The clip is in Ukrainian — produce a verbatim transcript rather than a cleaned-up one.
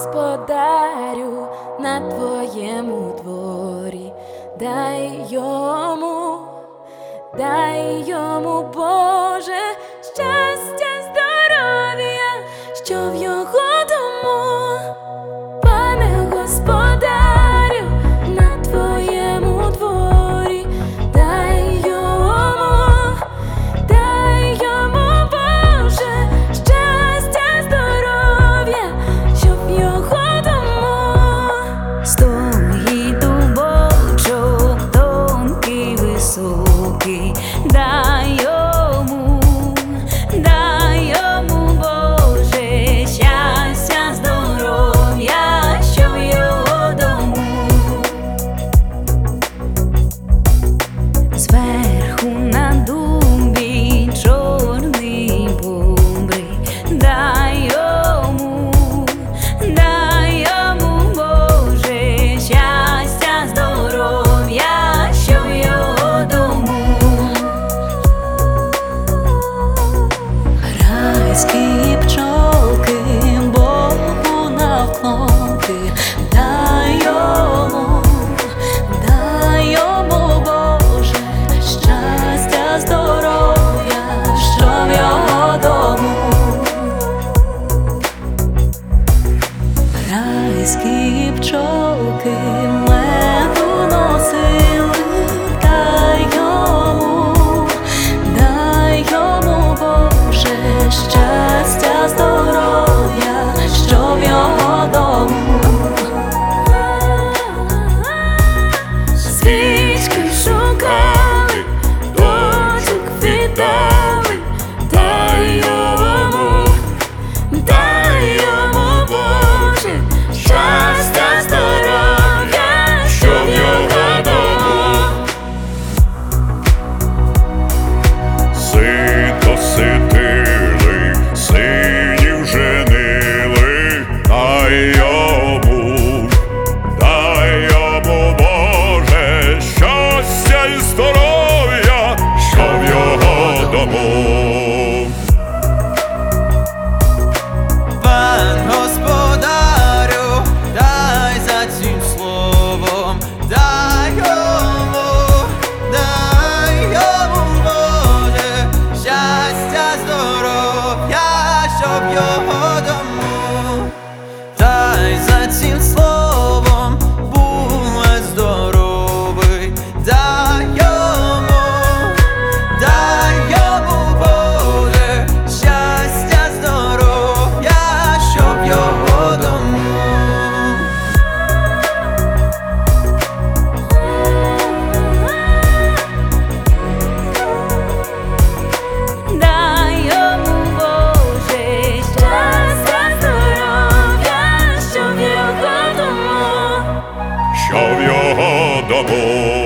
господарю на твоєму дворі, дай йому, дай йому, Боже, щастя, здоров'я, що в його дому. Пане господарю, на твоєму дворі, дай йому, дай йому, Боже, щастя, здоров'я, що в його дому. Стоїть дубочок тонкий, високий, дай йому, дай йому, Боже, щастя, здоров'я, що в його дому. Зверху на дубі чорний бобрий, дай йому, дай йому, Боже, щастя, здоров'я, що в його дому. Райські пчолки Богу навколки, дай йому, дай йому, Боже, щастя, здоров'я, що в його дому. Райські пчолки меду носили, дай йому, дай йому, Боже, щастя, здоров'я, що в його дому. Свічки шукали, дочок віддали, дай йому, дай йому, Боже, щастя, здоров'я, що в його дому. Сито ситили, синів женили, дай йому, дай йому, Боже, щастя й здоров'я, що в його дому. Пан господарю, дай за цим словом, дай йому, дай йому, Боже, щастя, здоров'я, що в його дому. Дай за цим словом, будь здоровий, дай йому, дай йому, Боже, щастя, здоров'я, що в його дому. Дай йому, Боже, щастя, здоров'я, що в його дому. Що в його дому.